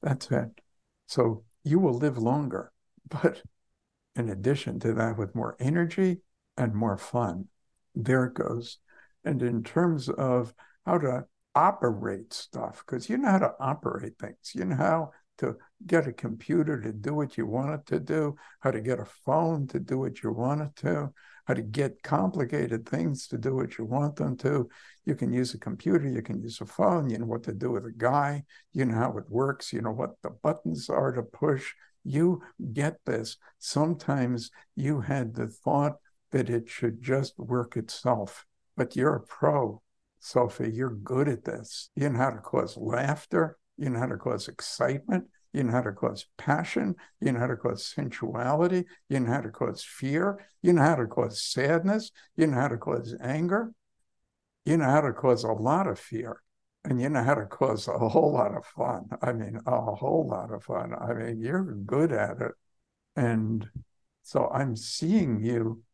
S1: That's it. So you will live longer, but in addition to that, with more energy and more fun. There it goes. And in terms of how to operate stuff, because you know how to operate things, you know how to get a computer to do what you want it to do, how to get a phone to do what you want it to, how to get complicated things to do what you want them to. You can use a computer, you can use a phone, you know what to do with a guy, you know how it works, you know what the buttons are to push. You get this. Sometimes you had the thought that it should just work itself, but you're a pro, Sophie. You're good at this. You know how to cause laughter. You know how to cause excitement. You know how to cause passion. You know how to cause sensuality. You know how to cause fear. You know how to cause sadness. You know how to cause anger. You know how to cause a lot of fear. And you know how to cause a whole lot of fun. I mean, a whole lot of fun. I mean, you're good at it. And so I'm seeing you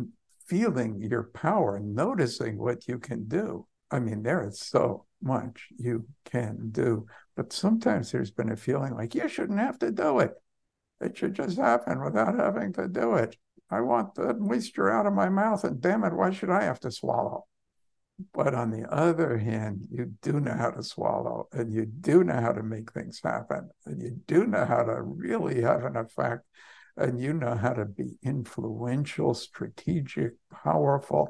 S1: feeling your power, noticing what you can do. I mean, there is so much you can do. But sometimes there's been a feeling like you shouldn't have to do it. It should just happen without having to do it. I want the moisture out of my mouth, and damn it, why should I have to swallow? But on the other hand, you do know how to swallow, and you do know how to make things happen, and you do know how to really have an effect, and you know how to be influential, strategic, powerful,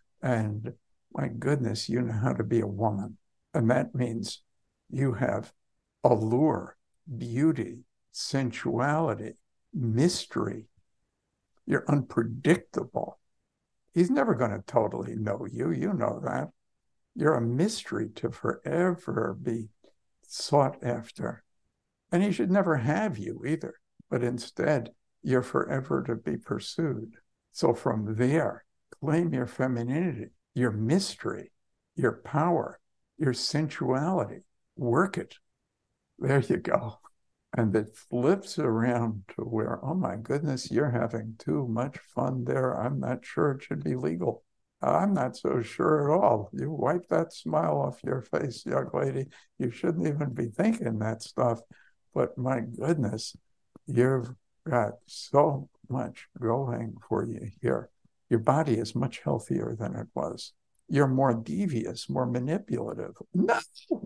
S1: and my goodness, you know how to be a woman. And that means you have allure, beauty, sensuality, mystery. You're unpredictable. He's never going to totally know you. You know that. You're a mystery to forever be sought after. And he should never have you either, but instead, you're forever to be pursued. So from there, claim your femininity, your mystery, your power, your sensuality. Work it. There you go. And it flips around to where, oh my goodness, you're having too much fun there. I'm not sure it should be legal. I'm not so sure at all. You wipe that smile off your face, young lady. You shouldn't even be thinking that stuff. But my goodness, you've got so much going for you here. Your body is much healthier than it was. You're more devious, more manipulative. No,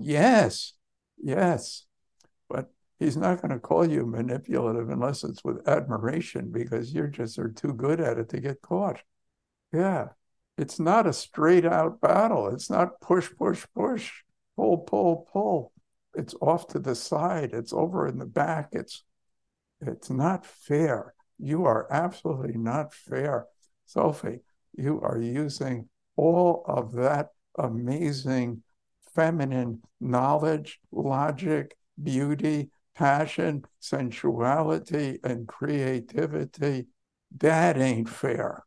S1: yes, yes. But he's not going to call you manipulative unless it's with admiration because you just are too good at it to get caught. Yeah. It's not a straight out battle. It's not push, push, push, pull, pull, pull. It's off to the side. It's over in the back. It's not fair. You are absolutely not fair. Sophie, you are using all of that amazing feminine knowledge, logic, beauty, passion, sensuality, and creativity. That ain't fair.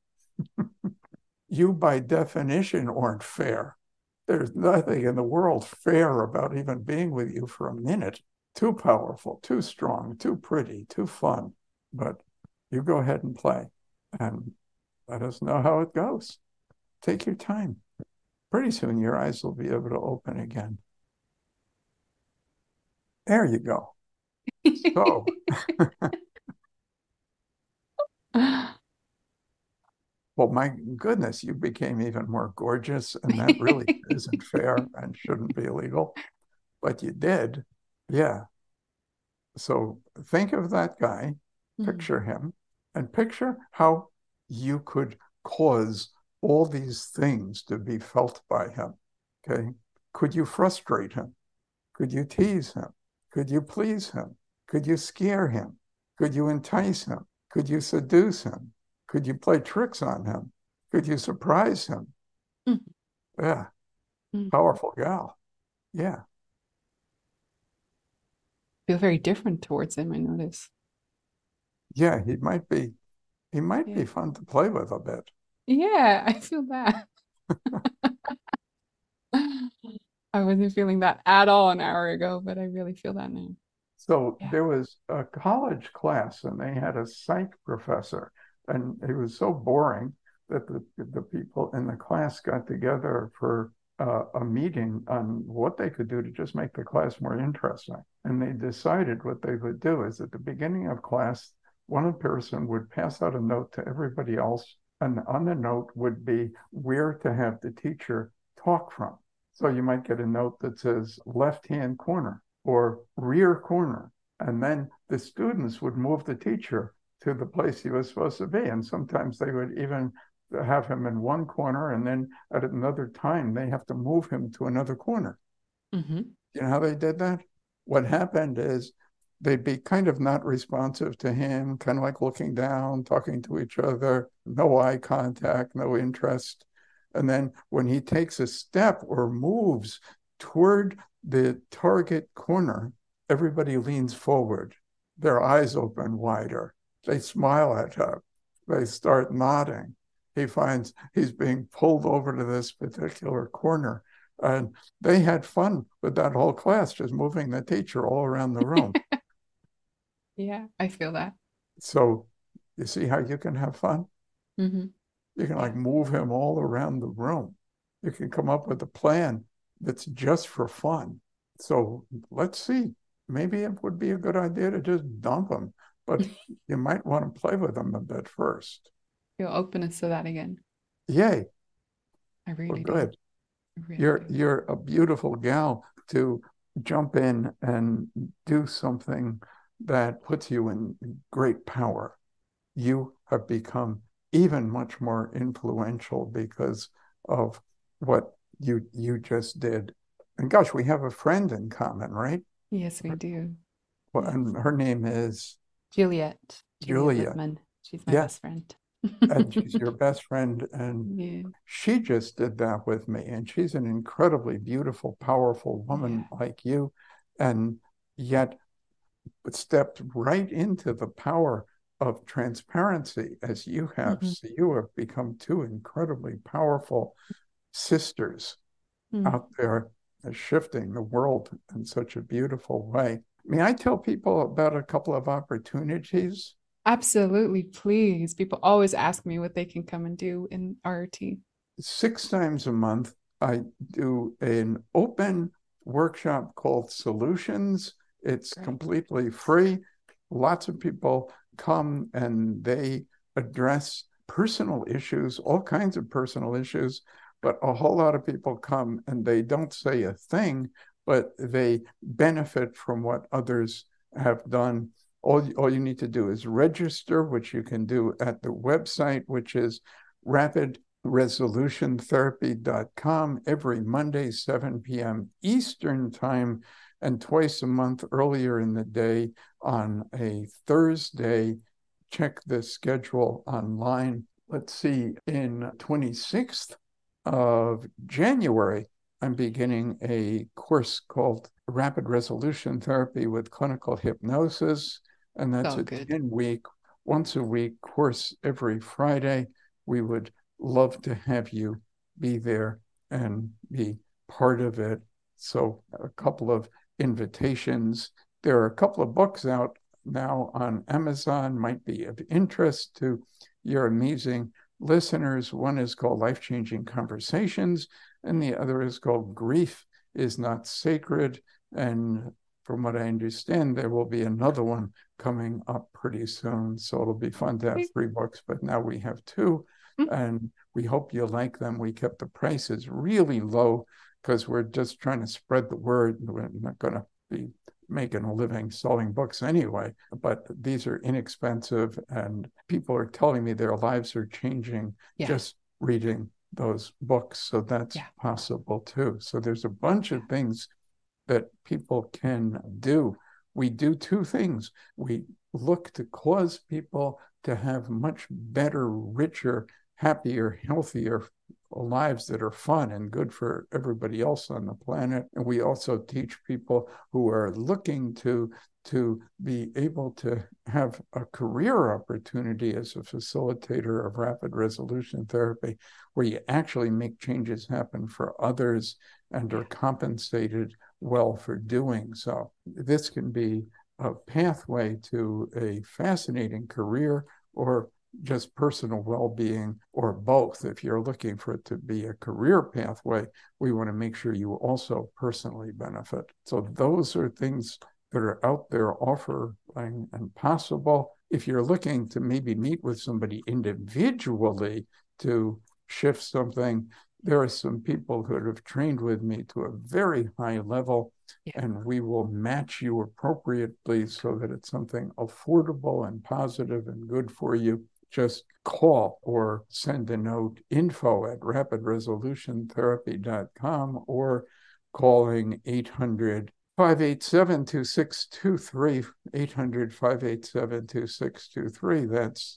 S1: You, by definition, aren't fair. There's nothing in the world fair about even being with you for a minute. Too powerful, too strong, too pretty, too fun. But you go ahead and play and let us know how it goes. Take your time. Pretty soon your eyes will be able to open again. There you go. So, well, my goodness, you became even more gorgeous, and that really isn't fair and shouldn't be illegal, but you did. Yeah. So think of that guy, picture him, and picture how you could cause all these things to be felt by him. Okay. Could you frustrate him? Could you tease him? Could you please him? Could you scare him? Could you entice him? Could you seduce him? Could you play tricks on him? Could you surprise him? Yeah. Powerful gal. Yeah.
S2: Feel very different towards him, I notice.
S1: Yeah, he might be fun to play with a bit.
S2: Yeah, I feel that. I wasn't feeling that at all an hour ago, but I really feel that now.
S1: So
S2: Yeah.
S1: there was a college class and they had a psych professor, and it was so boring that the people in the class got together for a meeting on what they could do to just make the class more interesting. And they decided what they would do is at the beginning of class, one person would pass out a note to everybody else, and on the note would be where to have the teacher talk from. So you might get a note that says left-hand corner or rear corner, and then the students would move the teacher to the place he was supposed to be. And sometimes they would even have him in one corner, and then at another time, they have to move him to another corner.
S2: Mm-hmm.
S1: You know how they did that? What happened is they'd be kind of not responsive to him, kind of like looking down, talking to each other, no eye contact, no interest. And then when he takes a step or moves toward the target corner, everybody leans forward, their eyes open wider. They smile at him. They start nodding. He finds he's being pulled over to this particular corner. And they had fun with that whole class, just moving the teacher all around the room.
S2: Yeah, I feel that.
S1: So you see how you can have fun?
S2: Mm-hmm.
S1: You can
S2: Yeah.
S1: like move him all around the room. You can come up with a plan that's just for fun. So let's see. Maybe it would be a good idea to just dump him, but you might want to play with him a bit first.
S2: Feel openness to that again.
S1: Yay,
S2: I
S1: we're
S2: really do.
S1: good.
S2: I really do.
S1: You're a beautiful gal to jump in and do something that puts you in great power. You have become even much more influential because of what you just did. And gosh, we have a friend in common, right?
S2: Yes, we do.
S1: Well,
S2: Yes.
S1: and her name is
S2: Juliet. Juliet
S1: Julia.
S2: Lippman. She's my
S1: Yeah,
S2: best friend.
S1: and she's your best friend. And
S2: Yeah.
S1: she just did that with me. And she's an incredibly beautiful, powerful woman
S2: Yeah.
S1: like you. And yet stepped right into the power of transparency as you have.
S2: Mm-hmm.
S1: So you have become two incredibly powerful sisters
S2: Mm.
S1: out there shifting the world in such a beautiful way. May I tell people about a couple of opportunities?
S2: Absolutely, please. People always ask me what they can come and do in RRT.
S1: 6 times a month, I do an open workshop called Solutions. It's
S2: Great.
S1: completely free. Lots of people come and they address personal issues, all kinds of personal issues, but a whole lot of people come and they don't say a thing, but they benefit from what others have done. All you need to do is register, which you can do at the website, which is rapidresolutiontherapy.com every Monday, 7 p.m. Eastern Time, and twice a month earlier in the day on a Thursday. Check the schedule online. Let's see, in 26th of January, I'm beginning a course called Rapid Resolution Therapy with Clinical Hypnosis, and that's
S2: So
S1: a
S2: good.
S1: 10-week, once a week course every Friday. We would love to have you be there and be part of it. So a couple of invitations. There are a couple of books out now on Amazon, might be of interest to your amazing listeners. One is called Life-Changing Conversations, and the other is called Grief is Not Sacred. And from what I understand, there will be another one coming up pretty soon. So it'll be fun to have 3 books, but now we have 2, and we hope you like them. We kept the prices really low because we're just trying to spread the word. We're not going to be making a living selling books anyway, but these are inexpensive, and people are telling me their lives are changing
S2: Yeah.
S1: just reading those books. So that's possible too. So there's a bunch of things that people can do. We do 2 things. We look to cause people to have much better, richer, happier, healthier lives that are fun and good for everybody else on the planet. And we also teach people who are looking to be able to have a career opportunity as a facilitator of rapid resolution therapy, where you actually make changes happen for others and are compensated well for doing so. This can be a pathway to a fascinating career or just personal well-being or both. If you're looking for it to be a career pathway, we want to make sure you also personally benefit. So those are things that are out there offering and possible. If you're looking to maybe meet with somebody individually to shift something, there are some people who have trained with me to a very high level, and we will match you appropriately so that it's something affordable and positive and good for you. Just call or send a note, info@rapidresolutiontherapy.com, or calling 800-587-2623, 800-587-2623. That's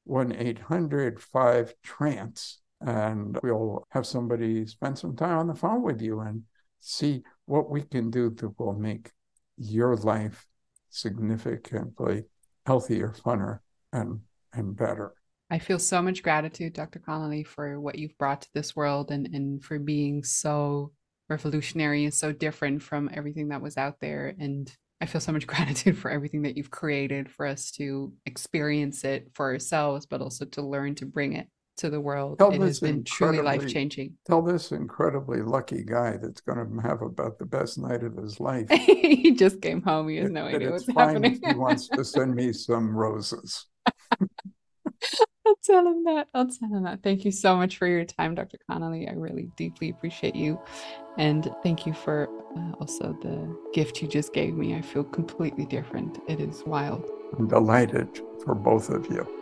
S1: 1-800-5-TRANCE. And we'll have somebody spend some time on the phone with you and see what we can do that will make your life significantly healthier, funner, and better.
S2: I feel so much gratitude, Dr. Connolly, for what you've brought to this world and for being so revolutionary and so different from everything that was out there. And I feel so much gratitude for everything that you've created for us to experience it for ourselves, but also to learn to bring it to the world. It has been truly life-changing.
S1: Tell this incredibly lucky guy that's going to have about the best night of his life.
S2: He just came home. He has no idea what's happening.
S1: If he wants to send me some roses.
S2: I'll tell him that. I'll tell him that. Thank you so much for your time, Dr. Connolly. I really deeply appreciate you. And thank you for also the gift you just gave me. I feel completely different. It is wild.
S1: I'm delighted for both of you.